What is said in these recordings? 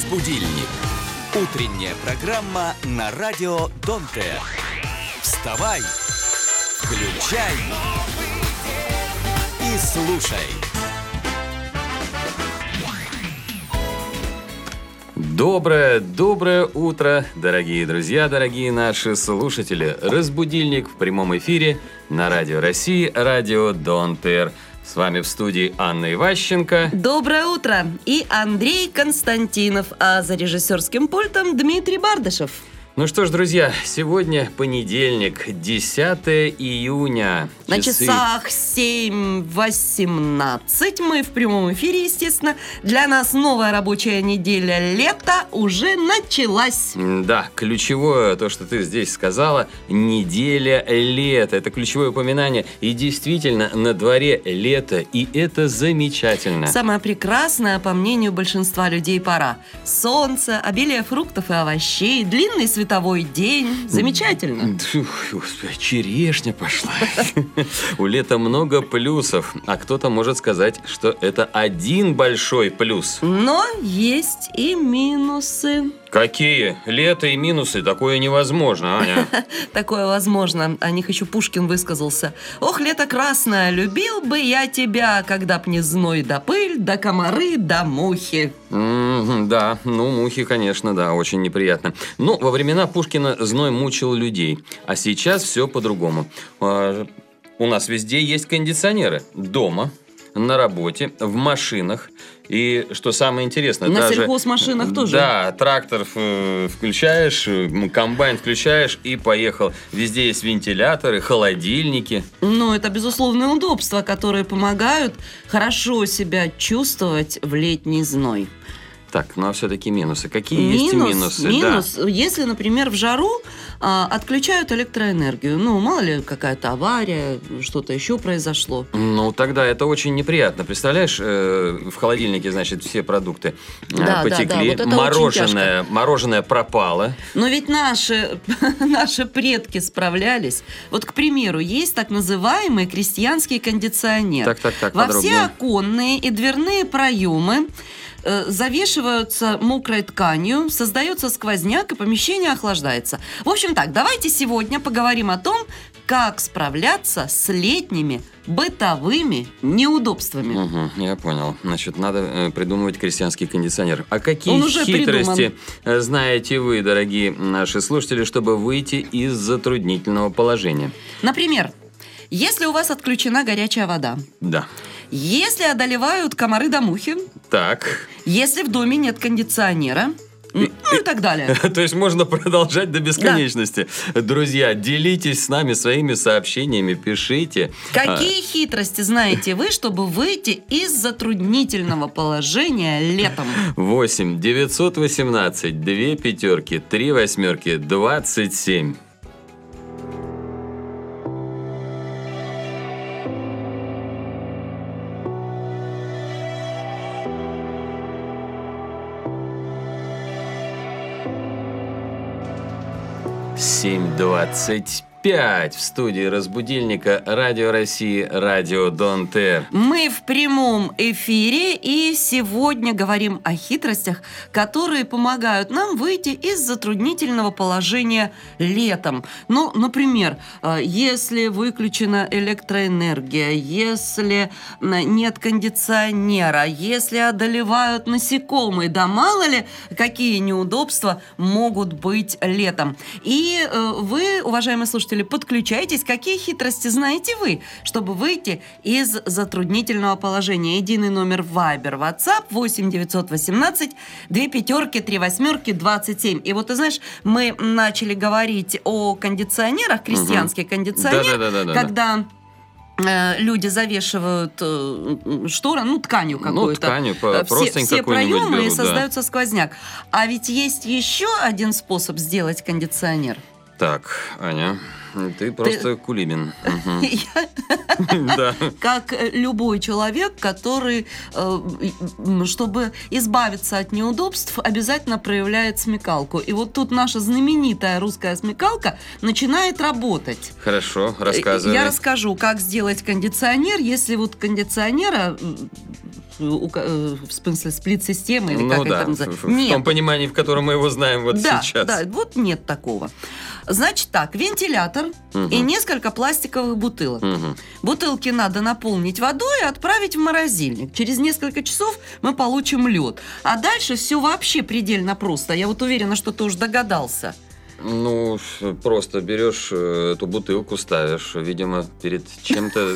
Разбудильник. Утренняя программа на радио Донте. Вставай, включай и слушай. Доброе утро, дорогие друзья, дорогие наши слушатели. Разбудильник в прямом эфире на Радио России, Радио Донте. С вами в студии Анна Иващенко. Доброе утро. И Андрей Константинов. А за режиссерским пультом Дмитрий Бардышев. Ну что ж, друзья, сегодня понедельник, 10 июня. На часах 7:18. Мы в прямом эфире, естественно. Для нас новая рабочая неделя лета уже началась. Да, ключевое, то, что ты здесь сказала, неделя лета. Это ключевое упоминание. И действительно, на дворе лето, и это замечательно. Самое прекрасное, по мнению большинства людей, пора. Солнце, обилие фруктов и овощей, длинный световой день. Замечательно. Господи, черешня пошла. У лета много плюсов, а кто-то может сказать, что это один большой плюс. Но есть и минусы. Какие? Лето и минусы? Такое невозможно, Аня. Такое возможно. О них еще Пушкин высказался. Ох, лето красное, любил бы я тебя, когда б не зной да пыль, да комары, да мухи. Да, мухи, конечно, да, очень неприятно. Но во времена Пушкина зной мучил людей, а сейчас все по-другому. У нас везде есть кондиционеры. Дома, на работе, в машинах. И что самое интересное, на сельхозмашинах тоже. Да, трактор включаешь, комбайн включаешь и поехал. Везде есть вентиляторы, холодильники. Ну, это безусловные удобства, которые помогают хорошо себя чувствовать в летний зной. Так, а все-таки минусы. Какие есть минусы? Минус, да. Если, например, в жару отключают электроэнергию. Мало ли, какая-то авария, что-то еще произошло. Тогда это очень неприятно. Представляешь, в холодильнике, значит, все продукты потекли. Да, вот мороженое пропало. Но ведь наши предки справлялись. Вот, к примеру, есть так называемый крестьянский кондиционер. Так, Во подробнее. все оконные и дверные проемы завешиваются мокрой тканью, создается сквозняк, и помещение охлаждается. В общем так, давайте сегодня поговорим о том, как справляться с летними бытовыми неудобствами. Я понял. Значит, надо придумывать крестьянский кондиционер. А какие Он уже хитрости знаете вы, дорогие наши слушатели, чтобы выйти из затруднительного положения? Например, если у вас отключена горячая вода. Да. Если одолевают комары да мухи. Так. Если в доме нет кондиционера. И так далее. То есть можно продолжать до бесконечности. Да. Друзья, делитесь с нами своими сообщениями, пишите. Какие хитрости знаете вы, чтобы выйти из затруднительного положения летом? 8 918 2 пятерки 3 восьмерки 27. Семь 25 в студии разбудильника Радио России, Радио Донте. Мы в прямом эфире и сегодня говорим о хитростях, которые помогают нам выйти из затруднительного положения летом. Например, если выключена электроэнергия, если нет кондиционера, если одолевают насекомые, да мало ли какие неудобства могут быть летом. И вы, уважаемые слушатели, подключайтесь. Какие хитрости знаете вы, чтобы выйти из затруднительного положения? Единый номер Viber, WhatsApp 8 918 2 пятерки 3 восьмерки 27. И вот ты знаешь, мы начали говорить о кондиционерах, крестьянский кондиционер, когда люди завешивают шторы, тканью какой-то. Тканью, простынь все проемы берут, и создается сквозняк. А ведь есть еще один способ сделать кондиционер. Так, Аня, ты просто Кулибин. Как любой человек, который, чтобы избавиться от неудобств, обязательно проявляет смекалку. И вот тут наша знаменитая русская смекалка начинает работать. Хорошо, рассказывай. Я расскажу, как сделать кондиционер, если вот кондиционера в смысле сплит-системы, или Ну как да, это называется. в том понимании, в котором мы его знаем вот Да, сейчас. да, вот нет такого. Значит так, вентилятор и несколько пластиковых бутылок. Бутылки надо наполнить водой и отправить в морозильник. Через несколько часов мы получим лед. А дальше все вообще предельно просто. Я вот уверена, что ты уже догадался. Ну, просто берешь эту бутылку, ставишь, видимо, перед чем-то...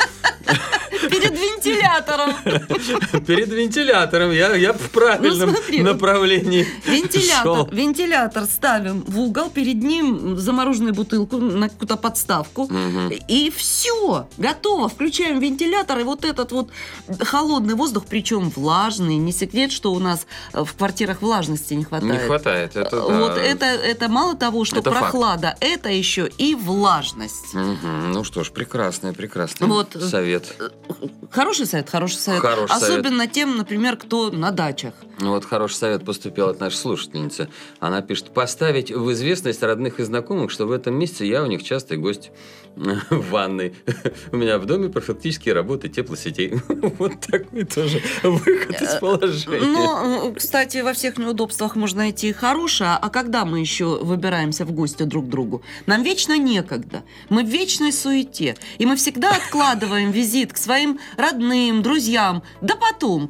Перед вентилятором. Перед вентилятором. Я в правильном направлении шел. Вентилятор ставим в угол, перед ним замороженную бутылку на какую-то подставку. И все, готово. Включаем вентилятор, и вот этот вот холодный воздух, причем влажный. Не секрет, что у нас в квартирах влажности не хватает. Не хватает, это да. Вот это мало того, что Это прохлада, это еще и влажность. Ну что ж, прекрасный Вот. совет. Хороший совет. Хороший совет. Особенно тем, например, кто на дачах. Ну вот хороший совет поступил от нашей слушательницы. Она пишет: поставить в известность родных и знакомых, что в этом месяце я у них частый гость в ванной. У меня в доме профилактические работы теплосетей. Вот такой тоже выход из положения. Ну, кстати, во всех неудобствах можно найти хорошее. А когда мы еще выбираемся в гости друг к другу? Нам вечно некогда. Мы в вечной суете. И мы всегда откладываем визит к своим родным, друзьям. Да потом.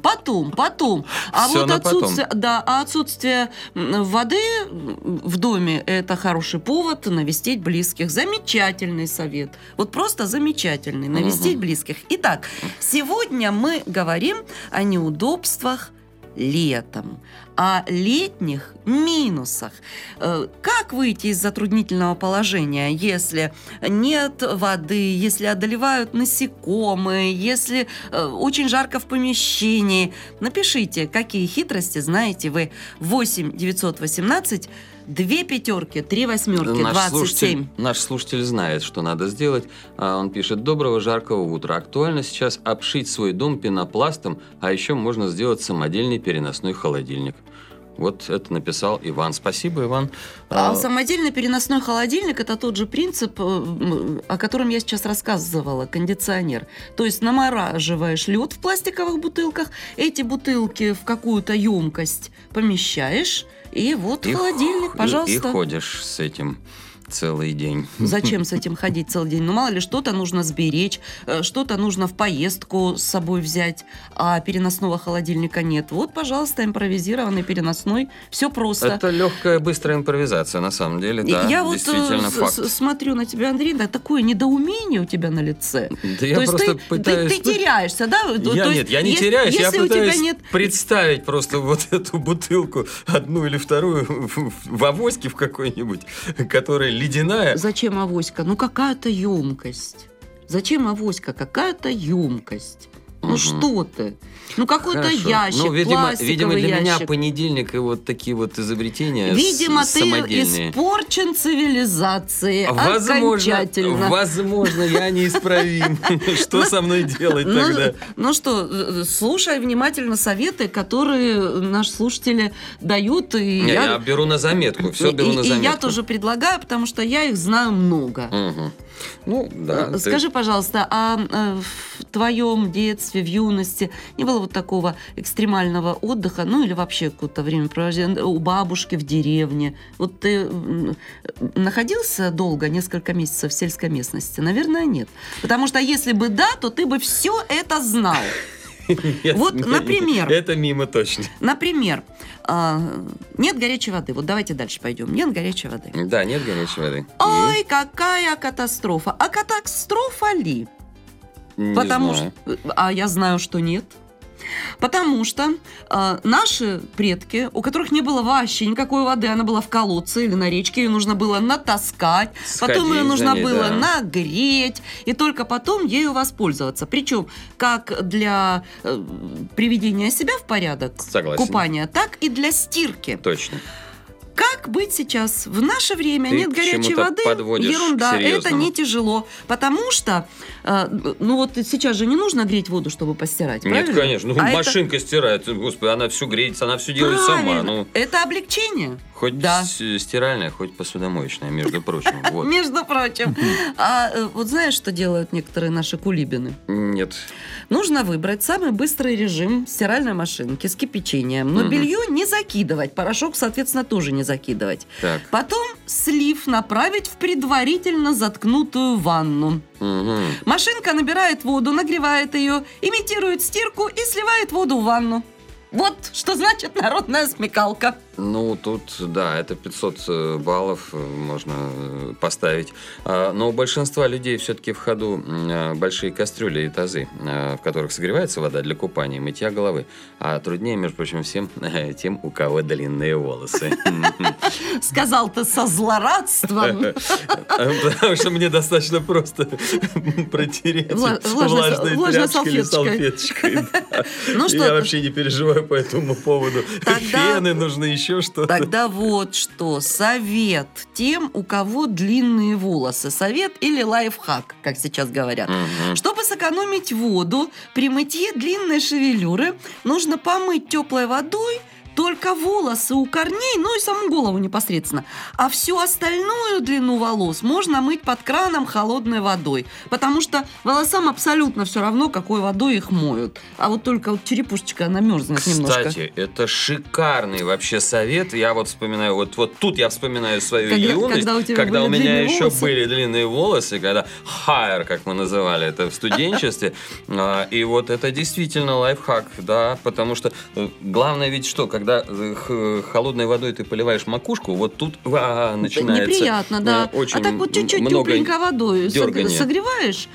А Всё вот на потом. отсутствие воды в доме – это хороший повод навестить близких. Замечательный совет. Вот просто замечательный. Навестить близких. Итак, сегодня мы говорим о неудобствах летом, о летних минусах. Как выйти из затруднительного положения, если нет воды, если одолевают насекомые, если очень жарко в помещении? Напишите, какие хитрости знаете вы. 8 918 2 пятерки, 3 восьмерки, 27. Наш слушатель знает, что надо сделать. Он пишет: доброго жаркого утра. Актуально сейчас обшить свой дом пенопластом, а еще можно сделать самодельный переносной холодильник. Вот это написал Иван. Спасибо, Иван. Самодельный переносной холодильник – это тот же принцип, о котором я сейчас рассказывала, кондиционер. То есть намораживаешь лед в пластиковых бутылках, эти бутылки в какую-то емкость помещаешь, и вот холодильник, пожалуйста. И ходишь с этим целый день. Зачем с этим ходить целый день? Ну, мало ли, что-то нужно сберечь, что-то нужно в поездку с собой взять, а переносного холодильника нет. Вот, пожалуйста, импровизированный переносной. Все просто. Это легкая, быстрая импровизация, на самом деле, да, я действительно вот факт. смотрю на тебя, Андрей, да, такое недоумение у тебя на лице. Да я просто пытаюсь... Ты теряешься, да? Я не теряюсь, я пытаюсь нет... представить просто вот эту бутылку, одну или вторую, в авоське в какой-нибудь, которая ледяная. Зачем авоська? Ну, какая-то емкость. Зачем авоська? Какая-то емкость. Ну, что ты? Ну, какой-то ящик, ну, видимо, для ящик. меня понедельник и вот такие вот изобретения видимо, ты самодельные. Испорчен цивилизацией окончательно. Возможно, я неисправим. Что со мной делать тогда? Ну что, слушай внимательно советы, которые наши слушатели дают. Я беру на заметку, все беру на заметку. И я тоже предлагаю, потому что я их знаю много. Ну, да. Скажи, пожалуйста, а в твоем детстве, в юности не было вот такого экстремального отдыха, ну или вообще какое-то времяпровождение у бабушки в деревне? Вот ты находился долго, несколько месяцев в сельской местности? Наверное, нет. Потому что если бы да, то ты бы все это знал. Вот, например... Это мимо точно. Например, нет горячей воды. Вот давайте дальше пойдем. Нет горячей воды. Да, нет горячей воды. Ой, какая катастрофа. А катастрофа ли? Потому что... А я знаю, что нет. Потому что наши предки, у которых не было вообще никакой воды, она была в колодце или на речке, ее нужно было натаскать, потом ее нужно было нагреть, и только потом ею воспользоваться. Причем как для приведения себя в порядок, купания, так и для стирки. Точно. Как быть сейчас? В наше время нет горячей воды. Ерунда, это не тяжело. Потому что, ну вот сейчас же не нужно греть воду, чтобы постирать, правильно? Нет, конечно. Ну, машинка стирает. Господи, она все греется, она все делает сама. Ну. Это облегчение. Хоть Да. стиральная, хоть посудомоечная, между прочим. Вот. Между прочим. Вот знаешь, что делают некоторые наши кулибины? Нет. Нужно выбрать самый быстрый режим стиральной машинки с кипячением. Но белье не закидывать, порошок, соответственно, тоже не закидывать. Так. Потом слив направить в предварительно заткнутую ванну. Мгм. Машинка набирает воду, нагревает ее, имитирует стирку и сливает воду в ванну. Вот что значит народная смекалка. Ну, тут, да, это 500 баллов можно поставить. Но у большинства людей все-таки в ходу большие кастрюли и тазы, в которых согревается вода для купания и мытья головы. А труднее, между прочим, всем тем, у кого длинные волосы. Сказал ты со злорадством. Потому что мне достаточно просто протереть влажной тряпочкой или салфеточкой. Ну что, я вообще не переживаю по этому поводу. Тогда- Фены нужны, еще что-то. Тогда вот что. Совет тем, у кого длинные волосы. Совет или лайфхак, как сейчас говорят. Мгм. Чтобы сэкономить воду, при мытье длинной шевелюры нужно помыть теплой водой только волосы у корней, ну и саму голову непосредственно. А всю остальную длину волос можно мыть под краном холодной водой. Потому что волосам абсолютно все равно, какой водой их моют. А вот только вот черепушечка, она мерзнет немножко. Кстати, это шикарный вообще совет. Я вот вспоминаю, вот тут я вспоминаю свою Когда- юность, когда у тебя когда были у меня длинные еще волосы. были длинные волосы, когда хайр, как мы называли это в студенчестве. И вот это действительно лайфхак, да, потому что главное ведь что, когда холодной водой ты поливаешь макушку, вот тут начинается Неприятно, да. очень А так вот чуть-чуть много тепленькой водой дергания. согреваешь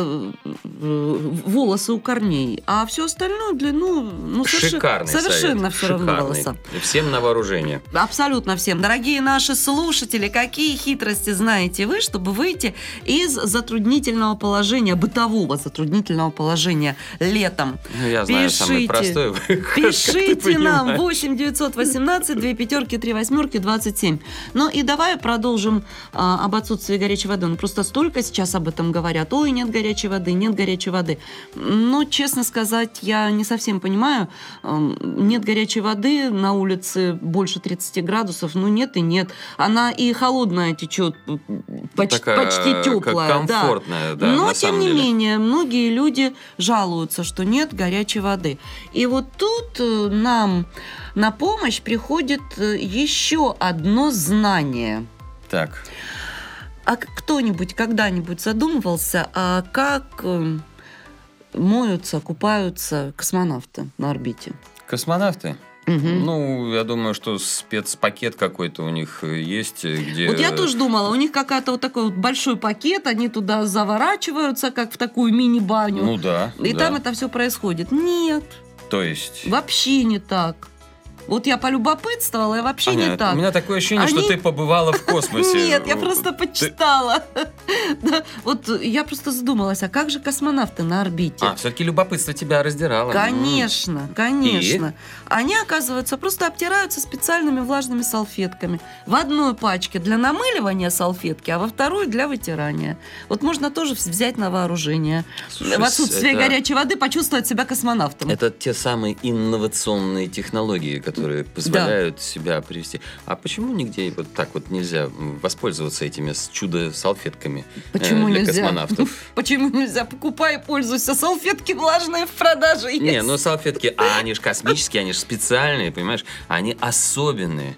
волосы у корней, а всю остальную длину Шикарный совершенно совет, все равно шикарный. волосам. Всем на вооружение. Абсолютно всем. Дорогие наши слушатели, какие хитрости знаете вы, чтобы выйти из затруднительного положения, бытового затруднительного положения летом? Ну, я знаю самый Пишите. простой выход, как ты Пишите нам понимаешь. 8 918 2 пятерки 3 восьмерки 27. Ну и давай продолжим об отсутствии горячей воды. Ну просто столько сейчас об этом говорят. Ой, нет горячей воды, нет горячей воды. Ну, честно сказать, я не совсем понимаю. Нет горячей воды, на улице больше 30 градусов. Ну нет и нет. Она и холодная течет, Такая, почти теплая. комфортная, да, Но, на тем самом не деле. менее, многие люди жалуются, что нет горячей воды. И вот тут нам на помощь приходит еще одно знание. Так. А кто-нибудь когда-нибудь задумывался, а как моются, купаются космонавты на орбите? Космонавты? Мгм. Ну, я думаю, что спецпакет какой-то у них есть, где... Вот я тоже думала, у них какая-то вот такой вот большой пакет, они туда заворачиваются, как в такую мини-баню. Ну да. И да. там это все происходит. Нет, То есть... вообще не так. Вот я полюбопытствовала, и вообще Аня, не так. у меня такое ощущение, что Они- ты побывала в космосе. Нет, я просто почитала. Да, вот я просто задумалась, а как же космонавты на орбите? все-таки любопытство тебя раздирало. Конечно, конечно. Они, оказывается, просто обтираются специальными влажными салфетками. В одной пачке для намыливания салфетки, а во второй для вытирания. Вот можно тоже взять на вооружение. Слушай, В отсутствие это- горячей воды почувствовать себя космонавтом. Это те самые инновационные технологии, которые позволяют себя привести. А почему нигде вот так вот нельзя воспользоваться этими чудо-салфетками Почему для нельзя? космонавтов? Почему нельзя? Покупай и пользуйся. Салфетки влажные в продаже есть. Не, ну салфетки, они же космические, они же специальные, понимаешь? Они особенные.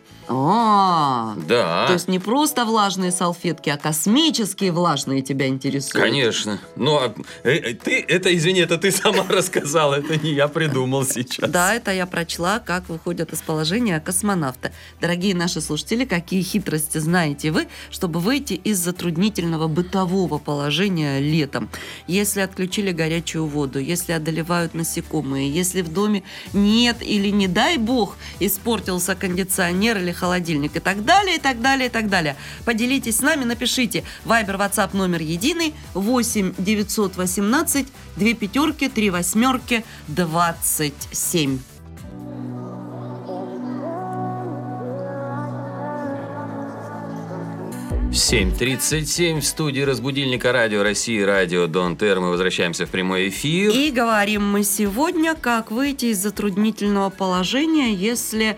Да. То есть не просто влажные салфетки, а космические влажные тебя интересуют. Конечно. Ну, ты, это, извини, это ты сама рассказала, это не я придумал сейчас. Да, это я прочла, как выходят из положения космонавта. Дорогие наши слушатели, какие хитрости знаете вы, чтобы выйти из затруднительного бытового положения летом? Если отключили горячую воду, если одолевают насекомые, если в доме нет или, не дай бог, испортился кондиционер или холодильник и так далее, и так далее, и так далее. Поделитесь с нами, напишите. Вайбер, WhatsApp номер единый 8 918 2 пятерки 3 восьмерки 27. 7:37 в студии разбудильника Радио России, Радио Донт Эр. Мы возвращаемся в прямой эфир. И говорим мы сегодня, как выйти из затруднительного положения, если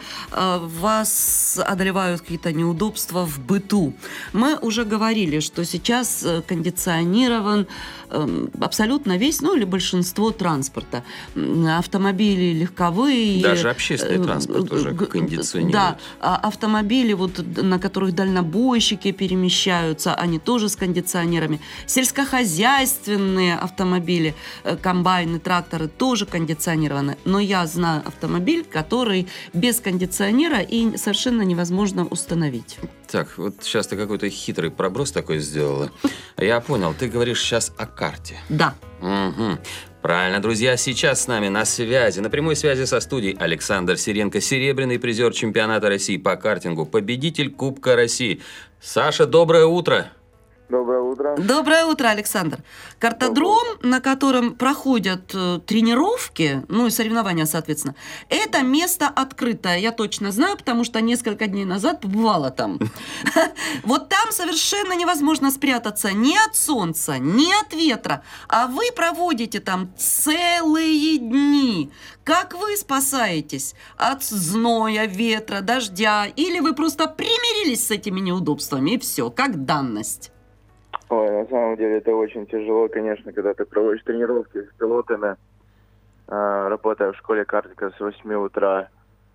вас одолевают какие-то неудобства в быту. Мы уже говорили, что сейчас кондиционирован абсолютно весь, ну или большинство транспорта. Автомобили легковые. Даже общественный транспорт уже кондиционирует. Да, автомобили, вот, на которых дальнобойщики перемещаются, они тоже с кондиционерами. Сельскохозяйственные автомобили, комбайны, тракторы тоже кондиционированы. Но я знаю автомобиль, который без кондиционера и совершенно невозможно установить. Так, вот сейчас ты какой-то хитрый проброс такой сделала. Я понял, ты говоришь сейчас о карте. Да. Угу. Правильно, друзья, сейчас с нами на связи, на прямой связи со студией Александр Сиренко, серебряный призер чемпионата России по картингу, победитель Кубка России. Саша, доброе утро. Доброе утро. Доброе утро, Александр. Картодром, на котором проходят тренировки, ну и соревнования, соответственно, это место открытое, я точно знаю, потому что несколько дней назад побывала там. Вот там совершенно невозможно спрятаться ни от солнца, ни от ветра, а вы проводите там целые дни. Как вы спасаетесь от зноя, ветра, дождя, или вы просто примирились с этими неудобствами и все, как данность? Ой, на самом деле это очень тяжело, конечно, когда ты проводишь тренировки с пилотами, работая в школе картинга с 8 утра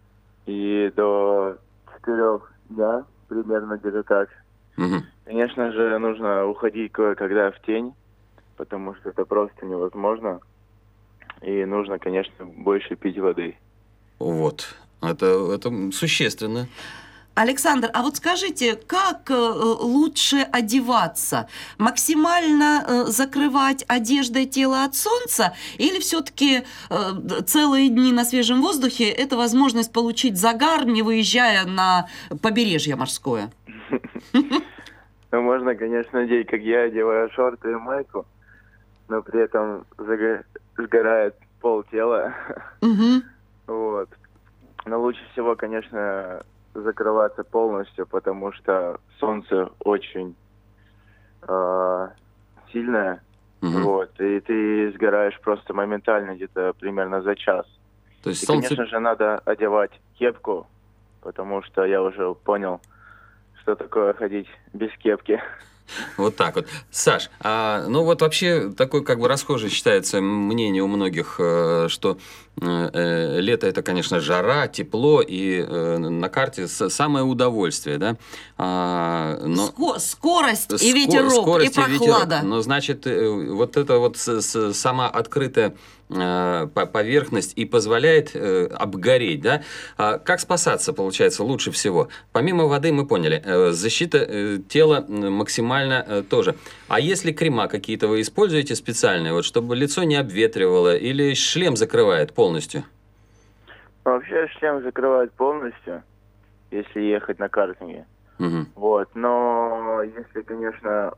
и до 4 дня, примерно где-то так. Угу. Конечно же, нужно уходить кое-когда в тень, потому что это просто невозможно. И нужно, конечно, больше пить воды. Вот, это существенно. Александр, а вот скажите, как лучше одеваться? Максимально закрывать одеждой тело от солнца или все-таки целые дни на свежем воздухе – это возможность получить загар, не выезжая на побережье морское? Ну, можно, конечно, одеть, как я, одеваю шорты и майку, но при этом сгорает полтела. Вот. Но лучше всего, конечно, закрываться полностью, потому что солнце очень сильное, вот, и ты сгораешь просто моментально, где-то примерно за час. То есть и, солнце... конечно же, надо одевать кепку, потому что я уже понял, что такое ходить без кепки. Вот так вот. Саш, ну вот вообще такое как бы расхожее считается мнение у многих, что лето это, конечно, жара, тепло и на карте самое удовольствие, да? Но... Скорость и ветерок, и прохлада. Но значит, вот это вот сама открытая поверхность и позволяет обгореть, да? Как спасаться, получается, лучше всего? Помимо воды, мы поняли, защита тела максимально тоже. А если крема какие-то вы используете специальные, вот, чтобы лицо не обветривало, или шлем закрывает полностью? Вообще шлем закрывает полностью, если ехать на картинге. Угу. Вот, но если, конечно,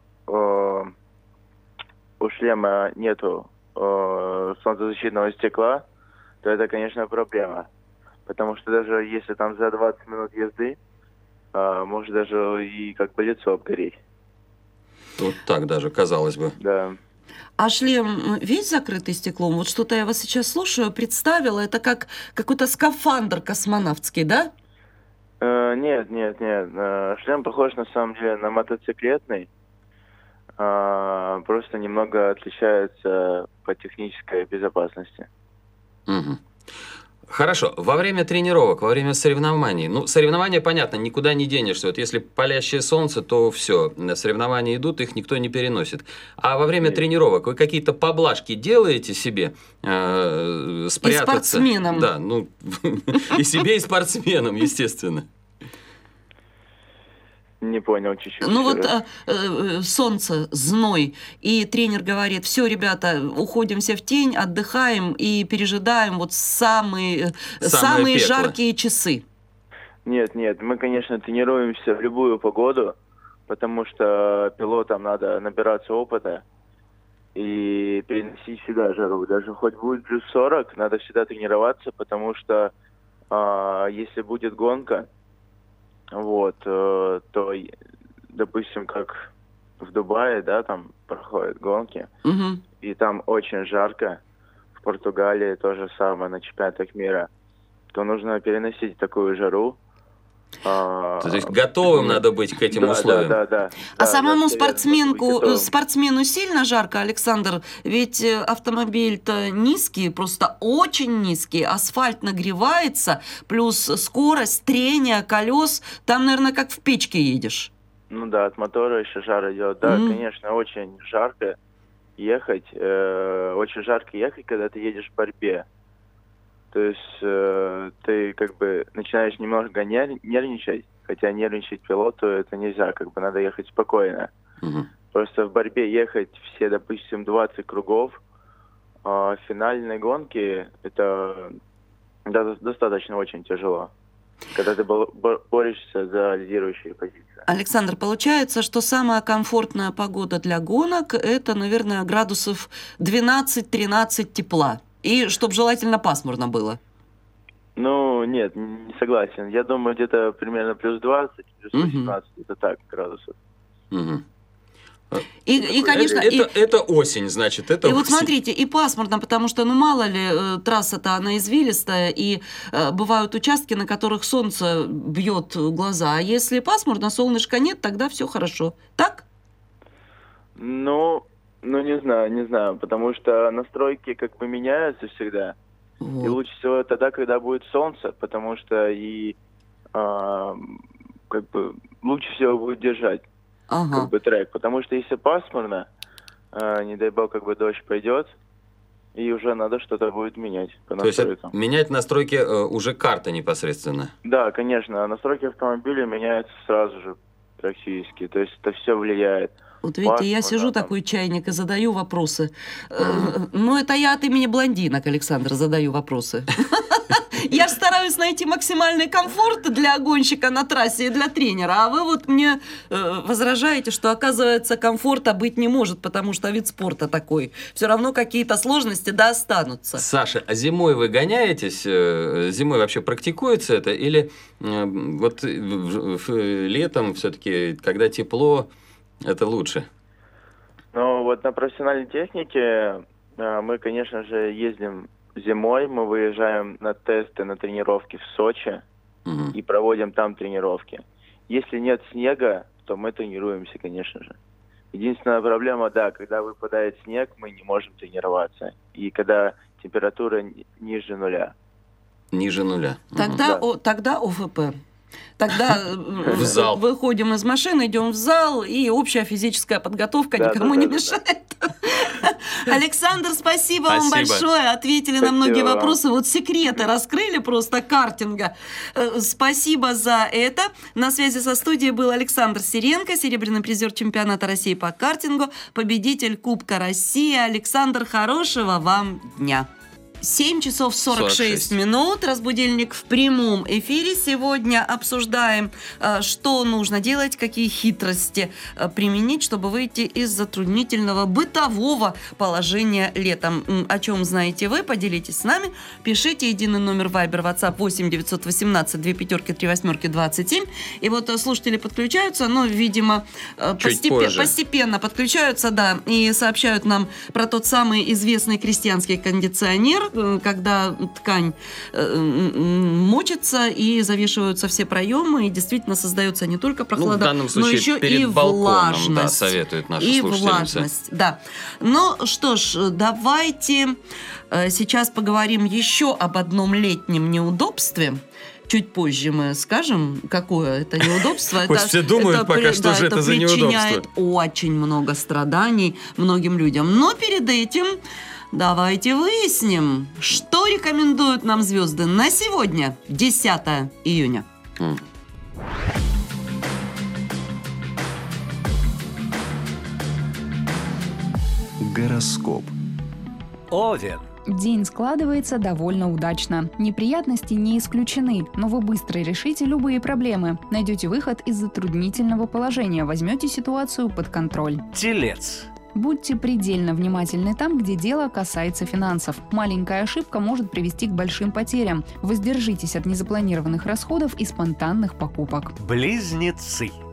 у шлема нету солнцезащитного стекла, то это, конечно, проблема. Потому что даже если там за 20 минут езды, может даже и как бы лицо обгореть. Вот так даже, казалось бы. Да. А шлем весь закрытый стеклом? Вот что-то я вас сейчас слушаю, представила, это как какой-то скафандр космонавтский, да? Нет. Шлем похож на самом деле на мотоциклетный. Просто немного отличается по технической безопасности. Угу. Хорошо. Во время тренировок, во время соревнований, ну, соревнования, понятно, никуда не денешься. Вот если палящее солнце, то все, соревнования идут, их никто не переносит. А во время тренировок вы какие-то поблажки делаете себе? Спрятаться? И спортсменам. Да, ну, и себе, и спортсменам, естественно. Не понял чуть-чуть. Ну вот солнце, зной, и тренер говорит: все, ребята, уходим все в тень, отдыхаем и пережидаем вот самые жаркие часы. Нет, мы, конечно, тренируемся в любую погоду, потому что пилотам надо набираться опыта и переносить всегда жару. Даже хоть будет плюс 40, надо всегда тренироваться, потому что если будет гонка, вот, то допустим, как в Дубае, да, там проходят гонки, и там очень жарко, в Португалии то же самое на чемпионатах мира, то нужно переносить такую жару. То есть готовым надо быть к этим условиям. А самому спортсмену сильно жарко, Александр? Ведь автомобиль-то низкий, просто очень низкий, асфальт нагревается, плюс скорость, трение колес, там, наверное, как в печке едешь. Ну да, от мотора еще жар идет. Да, конечно, очень жарко ехать. Очень жарко ехать, когда ты едешь в борьбе. То есть ты как бы начинаешь немного нервничать, хотя нервничать пилоту это нельзя, как бы надо ехать спокойно. Просто в борьбе ехать все, допустим, 20 кругов, а в финальной гонке это достаточно очень тяжело, когда ты борешься за лидирующие позиции. Александр, получается, что самая комфортная погода для гонок это, наверное, градусов 12-13 тепла. И чтобы желательно пасмурно было. Ну, нет, не согласен. Я думаю, где-то примерно плюс 20, плюс 18, это так, градусов. И конечно... Это осень, значит, это... И вот смотрите, и пасмурно, потому что, ну, мало ли, трасса-то, она извилистая, и бывают участки, на которых солнце бьет в глаза. А если пасмурно, солнышка нет, тогда все хорошо. Так? Ну, не знаю, потому что настройки как бы меняются всегда. Вот. И лучше всего тогда, когда будет солнце, потому что и как бы лучше всего будет держать как бы трек. Потому что если пасмурно, не дай бог, как бы дождь пойдет, и уже надо что-то будет менять по настройкам. То есть менять настройки уже карта непосредственно? Да, конечно. Настройки автомобиля меняются сразу же практически. То есть это все влияет. Вот видите, я сижу такой чайник и задаю вопросы. Ну, это я от имени блондинок, Александр, задаю вопросы. Я стараюсь найти максимальный комфорт для гонщика на трассе и для тренера, а вы вот мне возражаете, что, оказывается, комфорта быть не может, потому что вид спорта такой. Все равно какие-то сложности да останутся. Саша, а зимой вы гоняетесь? Зимой вообще практикуется это? Или вот летом все-таки, когда тепло, это лучше? Ну, вот на профессиональной технике мы, конечно же, ездим зимой, мы выезжаем на тесты, на тренировки в Сочи и проводим там тренировки. Если нет снега, то мы тренируемся, конечно же. Единственная проблема, да, когда выпадает снег, мы не можем тренироваться. И когда температура ниже нуля. Ниже нуля. Тогда ОФП. Тогда выходим из машины, идем в зал, и общая физическая подготовка никому не мешает. Александр, спасибо вам большое. Ответили на многие вопросы. Вот секреты раскрыли просто картинга. Спасибо за это. На связи со студией был Александр Сиренко, серебряный призер чемпионата России по картингу, победитель Кубка России. Александр, хорошего вам дня. 7 часов 46 минут. Разбудильник в прямом эфире. Сегодня обсуждаем, что нужно делать, какие хитрости применить, чтобы выйти из затруднительного бытового положения летом. О чем знаете вы? Поделитесь с нами. Пишите единый номер Viber, WhatsApp 8 918 25 38 27. И вот слушатели подключаются, но, видимо, постепенно подключаются, да, и сообщают нам про тот самый известный крестьянский кондиционер, когда ткань мочится и завешиваются все проемы, и действительно создается не только прохлада, но еще и влажность. Да, советуют наши слушатели. Влажность, да. Ну что ж, давайте сейчас поговорим еще об одном летнем неудобстве. Чуть позже мы скажем, какое это неудобство. Пусть все думают пока, что же это за неудобство. Это причиняет очень много страданий многим людям. Но перед этим давайте выясним, что рекомендуют нам звезды на сегодня, 10 июня. Гороскоп. Овен. День складывается довольно удачно. Неприятности не исключены, но вы быстро решите любые проблемы. Найдете выход из затруднительного положения, возьмете ситуацию под контроль. Телец. Будьте предельно внимательны там, где дело касается финансов. Маленькая ошибка может привести к большим потерям. Воздержитесь от незапланированных расходов и спонтанных покупок. Близнецы.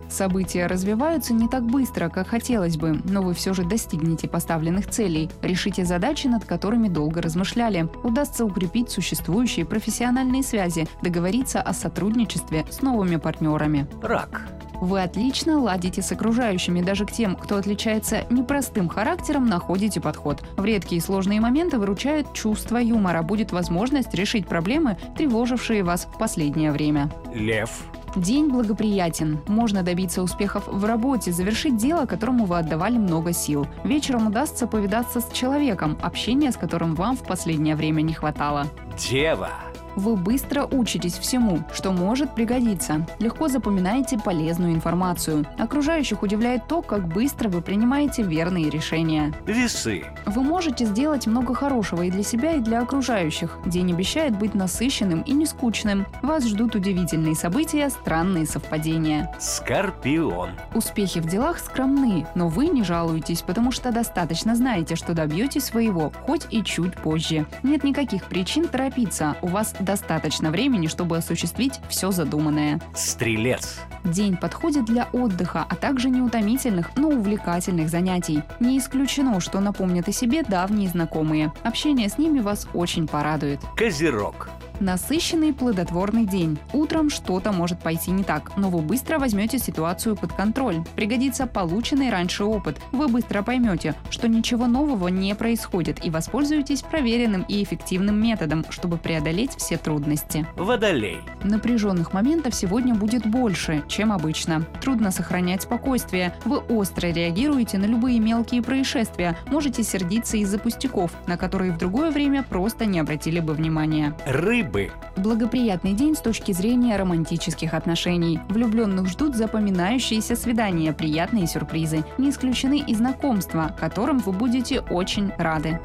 События развиваются не так быстро, как хотелось бы, но вы все же достигнете поставленных целей, решите задачи, над которыми долго размышляли, удастся укрепить существующие профессиональные связи, договориться о сотрудничестве с новыми партнерами. Рак. Вы отлично ладите с окружающими, даже к тем, кто отличается непростым характером, находите подход. В редкие сложные моменты выручает чувство юмора, будет возможность решить проблемы, тревожившие вас в последнее время. Лев. День благоприятен. Можно добиться успехов в работе, завершить дело, которому вы отдавали много сил. Вечером удастся повидаться с человеком, общения с которым вам в последнее время не хватало. Дева. Вы быстро учитесь всему, что может пригодиться. Легко запоминаете полезную информацию. Окружающих удивляет то, как быстро вы принимаете верные решения. Весы. Вы можете сделать много хорошего и для себя, и для окружающих. День обещает быть насыщенным и не скучным. Вас ждут удивительные события, странные совпадения. Скорпион. Успехи в делах скромны, но вы не жалуетесь, потому что достаточно знаете, что добьетесь своего, хоть и чуть позже. Нет никаких причин торопиться. У вас достаточно времени, чтобы осуществить все задуманное. Стрелец. День подходит для отдыха, а также неутомительных, но увлекательных занятий. Не исключено, что напомнят о себе давние знакомые. Общение с ними вас очень порадует. Козерог. Насыщенный плодотворный день. Утром что-то может пойти не так, но вы быстро возьмете ситуацию под контроль. Пригодится полученный раньше опыт. Вы быстро поймете, что ничего нового не происходит, и воспользуетесь проверенным и эффективным методом, чтобы преодолеть все трудности. Водолей. Напряженных моментов сегодня будет больше, чем обычно. Трудно сохранять спокойствие. Вы остро реагируете на любые мелкие происшествия. Можете сердиться из-за пустяков, на которые в другое время просто не обратили бы внимания. Рыбы. Благоприятный день с точки зрения романтических отношений. Влюбленных ждут запоминающиеся свидания, приятные сюрпризы. Не исключены и знакомства, которым вы будете очень рады.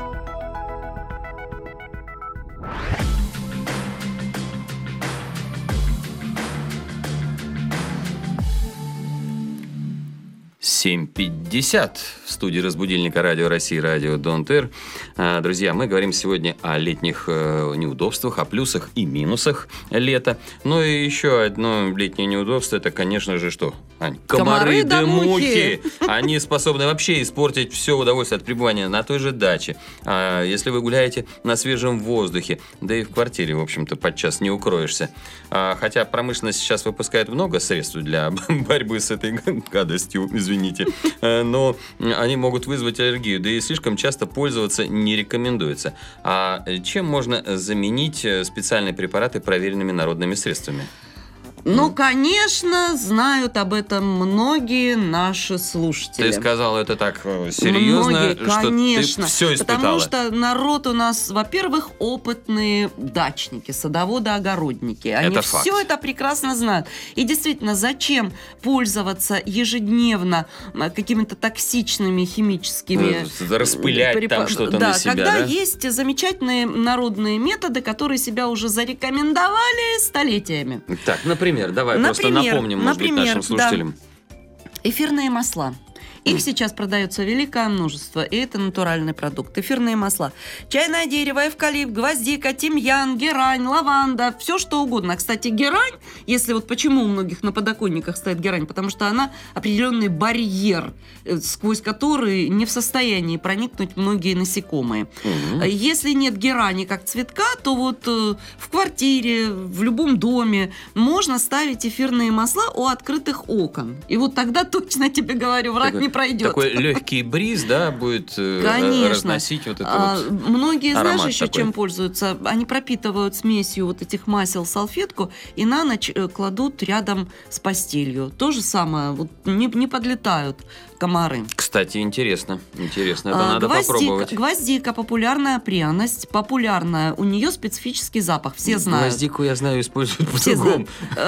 «7:50» в студии разбудильника Радио России, Радио Don't Air. Друзья, мы говорим сегодня о летних неудобствах, о плюсах и минусах лета. Ну и еще одно летнее неудобство – это, конечно же, что, Ань? Комары да мухи. Они способны вообще испортить все удовольствие от пребывания на той же даче. А если вы гуляете на свежем воздухе, да и в квартире, в общем-то, подчас не укроешься. Хотя промышленность сейчас выпускает много средств для борьбы с этой гадостью, извините. Но они могут вызвать аллергию, да и слишком часто пользоваться не рекомендуется. А чем можно заменить специальные препараты проверенными народными средствами? Ну, конечно, знают об этом многие наши слушатели. Ты сказала это так серьезно, многие, что конечно, ты все испытала. Потому что народ у нас, во-первых, опытные дачники, садоводы-огородники. Они это все факт. это прекрасно знают. И действительно, зачем пользоваться ежедневно какими-то токсичными химическими... Распылять там что-то на себя, когда да? есть замечательные народные методы, которые себя уже зарекомендовали столетиями. Так, например, давай просто напомним, может быть, нашим слушателям. Да. Эфирные масла. Их сейчас продается великое множество, и это натуральный продукт. Эфирные масла. Чайное дерево, эвкалипт, гвоздика, тимьян, герань, лаванда, все что угодно. Кстати, герань, если вот почему у многих на подоконниках стоит герань, потому что она определенный барьер, сквозь который не в состоянии проникнуть многие насекомые. Если нет герани как цветка, то вот в квартире, в любом доме можно ставить эфирные масла у открытых окон. И вот тогда точно тебе говорю, враг не пройдет. Такой легкий бриз, да, будет разносить вот это вот многие, знаешь, аромат еще такой. чем пользуются? Они пропитывают смесью вот этих масел салфетку и на ночь кладут рядом с постелью. То же самое, вот не подлетают комары. Кстати, интересно. Интересно, это надо попробовать. Гвоздика, популярная пряность, популярная. У нее специфический запах, все знают. Гвоздику, я знаю, используют Все по-другому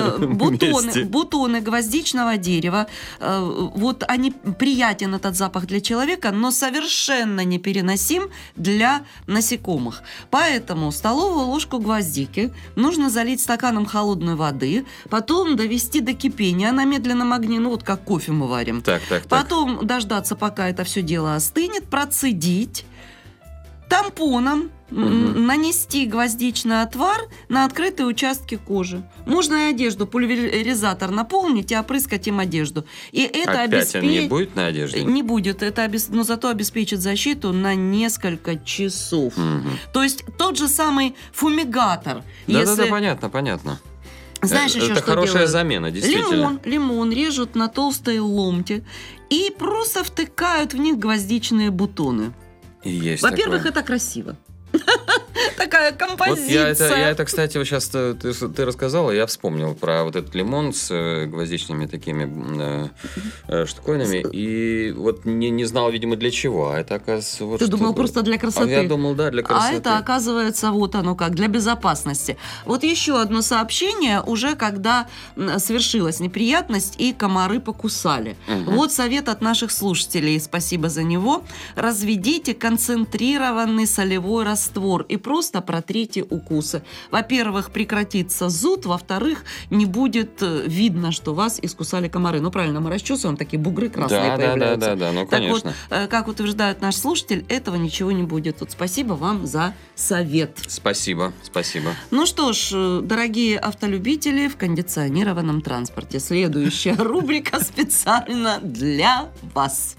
знают. Бутоны гвоздичного дерева. Вот они приятен этот запах для человека, но совершенно непереносим для насекомых. Поэтому столовую ложку гвоздики нужно залить стаканом холодной воды, потом довести до кипения на медленном огне, ну вот как кофе мы варим. Так. Потом дождаться, пока это все дело остынет, процедить, тампоном нанести гвоздичный отвар на открытые участки кожи. Можно и одежду, пульверизатор наполнить и опрыскать им одежду. И это Опять он не будет на одежде? Не будет, но зато обеспечит защиту на несколько часов. То есть тот же самый фумигатор. Да, понятно. Знаешь, еще это что хорошая делают? замена, действительно. Лимон режут на толстые ломти и просто втыкают в них гвоздичные бутоны. Есть Во-первых, такое. это красиво. Такая композиция. Вот я это, кстати, вот сейчас ты рассказала, я вспомнил про вот этот лимон с гвоздичными такими штуковинами. И вот не знал, видимо, для чего. А это, оказывается, вот Ты думал что-то. просто для красоты? Я думал, да, для красоты. А это, оказывается, вот оно как, для безопасности. Вот еще одно сообщение, уже когда совершилась неприятность и комары покусали. Вот совет от наших слушателей, спасибо за него. Разведите концентрированный солевой раствор и просто протрите укусы. Во-первых, прекратится зуд, во-вторых, не будет видно, что вас искусали комары. Ну, правильно, мы расчесываем, такие бугры красные появляются. Да, ну, так конечно. Вот, как утверждает наш слушатель, этого ничего не будет. Вот спасибо вам за совет. Спасибо. Ну что ж, дорогие автолюбители в кондиционированном транспорте, следующая рубрика специально для вас.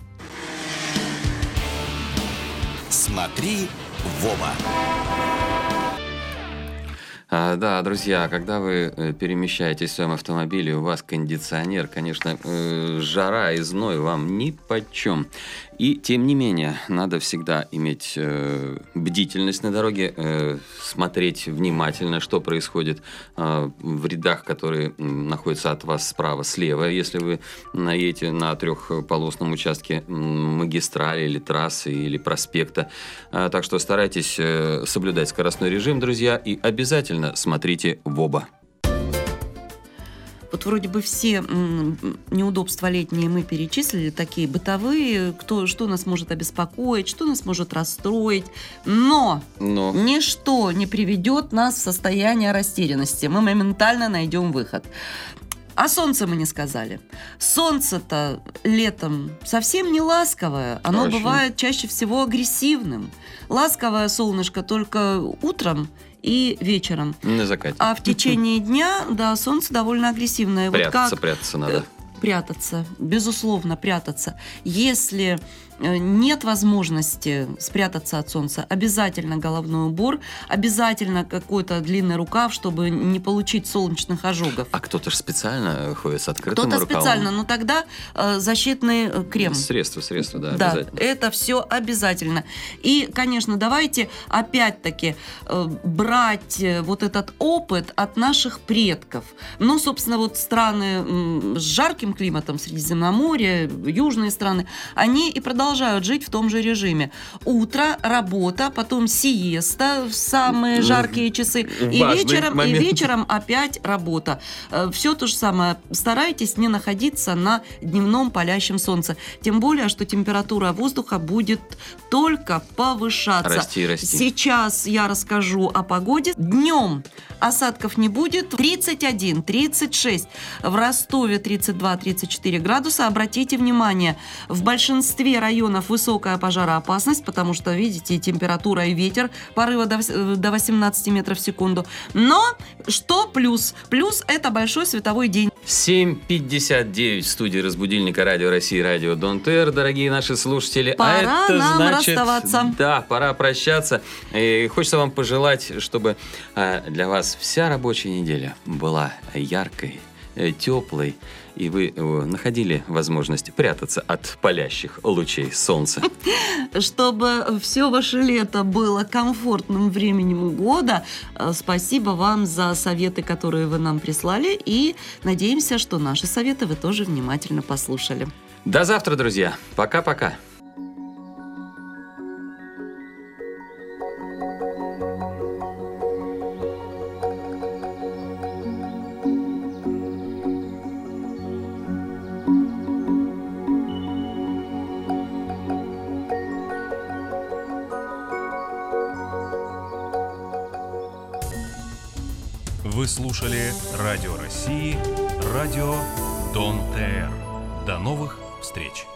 Смотри в оба. Да, друзья, когда вы перемещаетесь в своем автомобиле, у вас кондиционер, конечно, жара и зной вам нипочем. И, тем не менее, надо всегда иметь бдительность на дороге, смотреть внимательно, что происходит в рядах, которые находятся от вас справа, слева. Если вы едете на трехполосном участке магистрали или трассы или проспекта. Так что старайтесь соблюдать скоростной режим, друзья, и обязательно смотрите в оба. Вот вроде бы все неудобства летние мы перечислили, такие бытовые, что нас может обеспокоить, что нас может расстроить. Но ничто не приведет нас в состояние растерянности. Мы моментально найдем выход. О солнце мы не сказали. Солнце-то летом совсем не ласковое. Оно бывает чаще всего агрессивным. Ласковое солнышко только утром и вечером. На закате. А в течение дня, да, солнце довольно агрессивное. Прятаться надо. Прятаться, безусловно, прятаться. Если нет возможности спрятаться от солнца, обязательно головной убор, обязательно какой-то длинный рукав, чтобы не получить солнечных ожогов. А кто-то же специально ходит с открытым рукавом. Кто-то специально, но тогда защитный крем. Средства, да, да, обязательно. Это все обязательно. И, конечно, давайте опять-таки брать вот этот опыт от наших предков. Ну, собственно, вот страны с жарким климатом, Средиземноморье, южные страны, они и продолжают жить в том же режиме. Утро, работа, потом сиеста в самые жаркие часы, и вечером опять работа. Все то же самое. Старайтесь не находиться на дневном палящем солнце. Тем более, что температура воздуха будет только повышаться. Расти. Сейчас я расскажу о погоде. Днем осадков не будет. 31, 36. В Ростове 32-34 градуса. Обратите внимание, в большинстве районов высокая пожароопасность, потому что, видите, температура и ветер порыва до 18 метров в секунду. Но что плюс? Плюс это большой световой день. 7:59 в студии разбудильника Радио России, Радио Донт Эр, дорогие наши слушатели. Пора нам расставаться. Да, пора прощаться. И хочется вам пожелать, чтобы для вас вся рабочая неделя была яркой, теплой, и вы находили возможность прятаться от палящих лучей солнца. Чтобы все ваше лето было комфортным временем года, спасибо вам за советы, которые вы нам прислали, и надеемся, что наши советы вы тоже внимательно послушали. До завтра, друзья. Пока-пока. Вы слушали Радио России, Радио Донт Эр. До новых встреч!